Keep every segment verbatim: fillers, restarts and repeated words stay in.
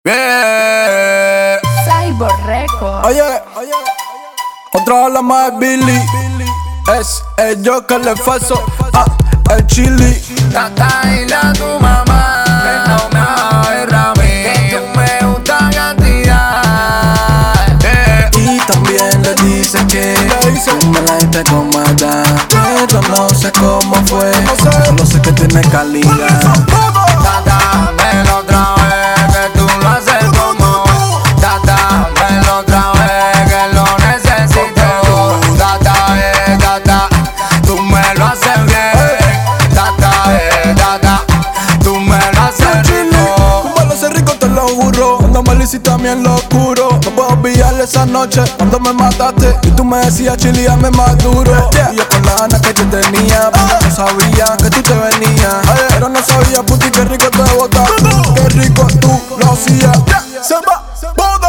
Yeah. Cyborg Records. Oye, oye, otra la más Billy. Es el yo que le faso a el chili. Tata, dile a tu mamá que no me agarra a mí, que tú me gusta cantidad. Yeah. Y también le dice que tú me la diste con maldad, pero no sé cómo fue, solo sé que tiene calidad. Tata, dámelo otra vez, que tú lo haces como. Tata, dámelo otra vez, que lo necesito. Tata, eh, tata, tú me lo haces bien. Tata, eh, tata, tú me lo haces rico. Tú me lo haces rico, te lo juro. Ando malicita también lo oscuro. No puedo olvidar esa noche cuando me mataste y tú me decías chili, dame más duro. Y yo con la gana que te tenía, porque no sabía que tú te venías. Pero no sabía, puti, qué rico te botas. Qué rico tú lo hacías. Se va, boda.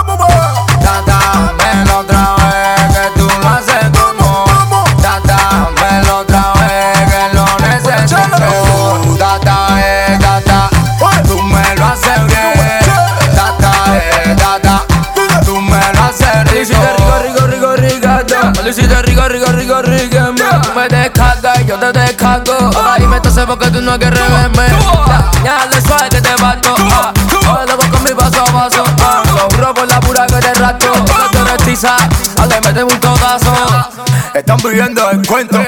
Tata, dámelo otra vez, que tú lo haces como. Tata, dámelo otra vez, que lo necesito. Tata, eh, tata, tú me lo haces bien. Tata, eh, tata, tú me lo haces rico. rico, rico, rico, rico, lo hiciste rico, rico, rico, rico. Tú me descargas y yo te descargo. Ahí me estás porque tú no quieres verme. Ya le suave que te bato. Lo voy con mi paso a paso. Seguro por la pura que te rato. Que tú eres tiza, le metes un codazo. Están viviendo el cuento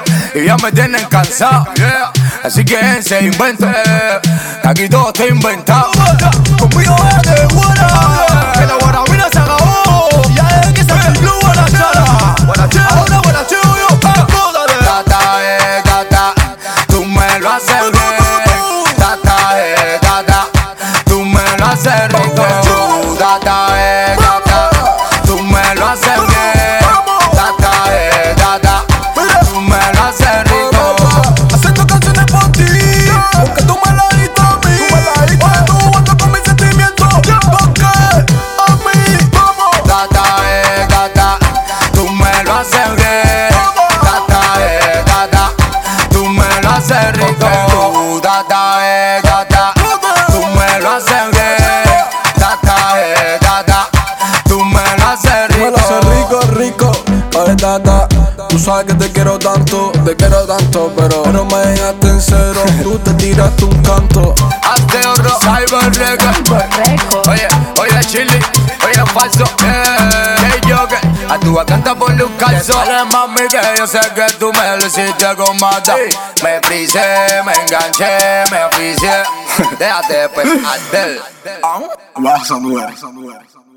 y ya me tienen cansado. Así que se inventa, aquí todo está inventado. Conmigo es de buena, que la guarabina se acabó. Ya es que saca el club a la chala. Buena chido, ahora buena chido, yo pago, dale. Tata, eh, tata, tú me lo haces bien. Tata, eh, tata, tú me lo haces rico. Tata, eh, tata, tú me lo haces bien. Tata, eh, tata, tú me lo haces rico. Haciendo canciones por ti, porque tú me la diste a mí. Ahora tú jugando con mis sentimientos, porque a mí, vamos. Tata, eh, tata, tú me lo haces bien. Tata, eh, tata, tú me lo haces rico. Tata, eh, tata, tú me lo haces bien. Tata, eh, tata, tú me lo haces Me lo hace rico. rico, rico. Oye, tata, tú sabes que te quiero tanto, te quiero tanto, pero no me dejaste en cero. Tú te tiraste un canto. Hazte otro Cyborg Records. Cyborg Records. Oye, oye, chili, oye, falso, eh. Que yo que a tu canta por un calzo. Dale, mami, que yo sé que tú me lo hiciste con mata. Me frisé, me enganché, me oficié. Déjate, pues, Adel. Vas a mover.